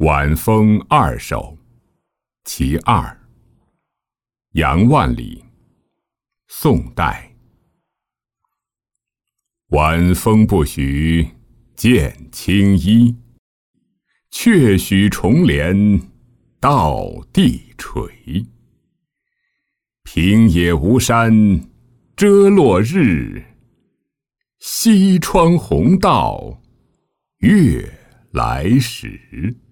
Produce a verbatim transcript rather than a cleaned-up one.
晚风二首其二。杨万里，宋代。晚风不许见青衣，却许重帘到地垂。平野无山遮落日，西窗红到月来时。